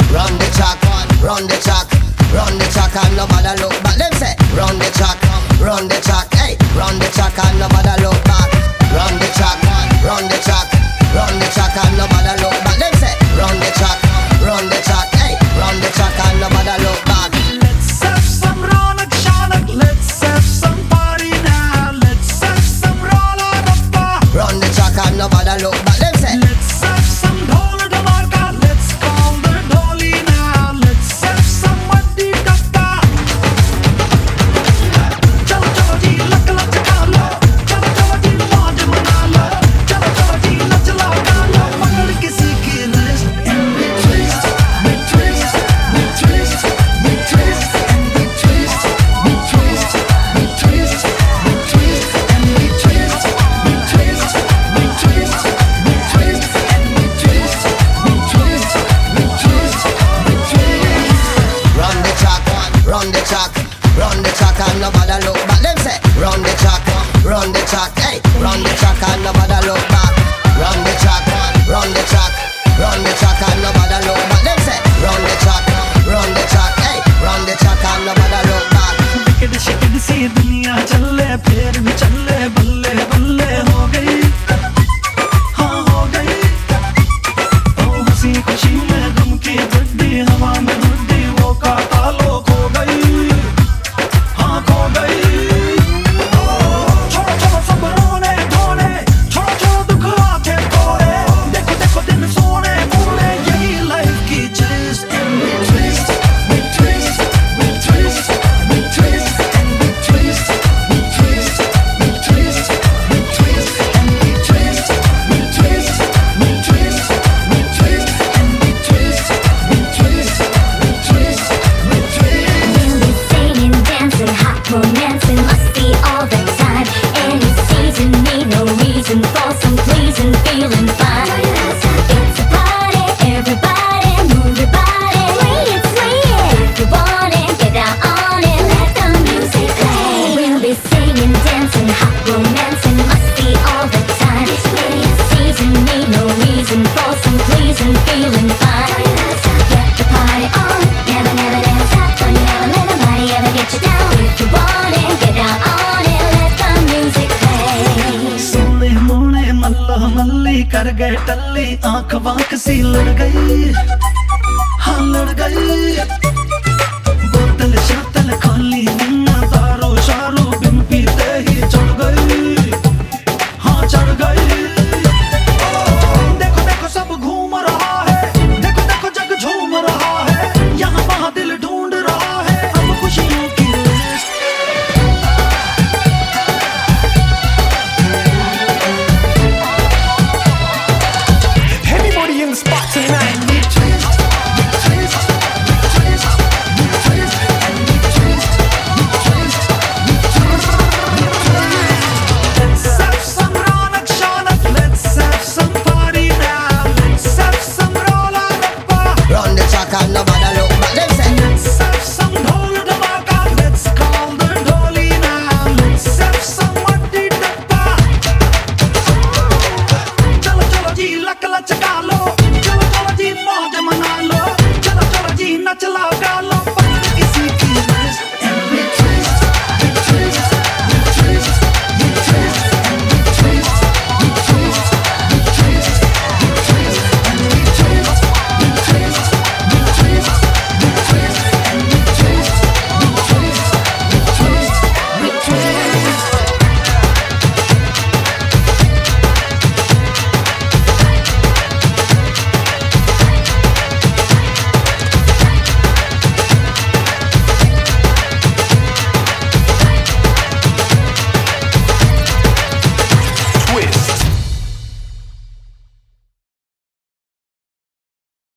run the track, run the track, run the track and nobody look back. Them say, run the track, hey, run the track and nobody look back. Run the track, run the track, run the track and nobody look back. Them say, run the track, hey, run the track and nobody look back. Let's have some Ronak Shanak, let's have some party now. Let's have some Rola Rappa. Run the track and nobody look back. Them say, Let's have some Dhol Dhamarka, let's call the Dholi now. Let's have some Maddi Tappa. Chalo chalo ji lak lak ka lo, chalo chalo ji mauj mana lo, chalo chalo ji nach laga lo. Pakad kisi ki wrist and we twist, we twist, we twist, we twist and we twist, we twist, we twist, we twist and we twist, we twist, we twist, we twist and we twist, we twist, we twist, we twist. run the track, run the track, run the track and nobody look back. Them say, run the track, hey, run the track and nobody look back. Run the track, run the track, run the track and nobody look back. Them say, run the track, hey, run the track and nobody look back. Wicket शिकेट सी दुनिया चले फिर भी चले बल्ले बल्ले हो गई, हाँ हो गई। ओ हंसी खुशी में गम की गुड्डी हवा में गुड्डी वो काटा लो खो गई, हाँ खो गई। छोड़ो छोड़ो सब रोने धोने, छोड़ो छोड़ो दुख आंखें खोले। देखो देखो दिन सोने मोने, यही लाइफ की चीज। And we twist, we twist, we twist, we twist, and we twist, we twist, we twist, we twist, and we twist, we twist, we twist, we twist, and we twist, we twist, we twist, we twist. We'll be singing, dancing, hot romancing, must be all the time. Any season, need no reason for some pleasing, feeling fine. It's a party, everybody move your body, swing it, swing it. If you want it, get down on it, let the music play. We'll be singing, dancing, hot romancing, must be all the time. Any season, need no reason for some pleasing, feeling fine. Get the party on, never, never dance up, but you never let nobody ever get you down. If you want it, get down on it, let the music play. सोने मोने मल्ला मल्ली कर गए टल्ली, आंख वांख सी लड़ गई, हाँ लड़ गई।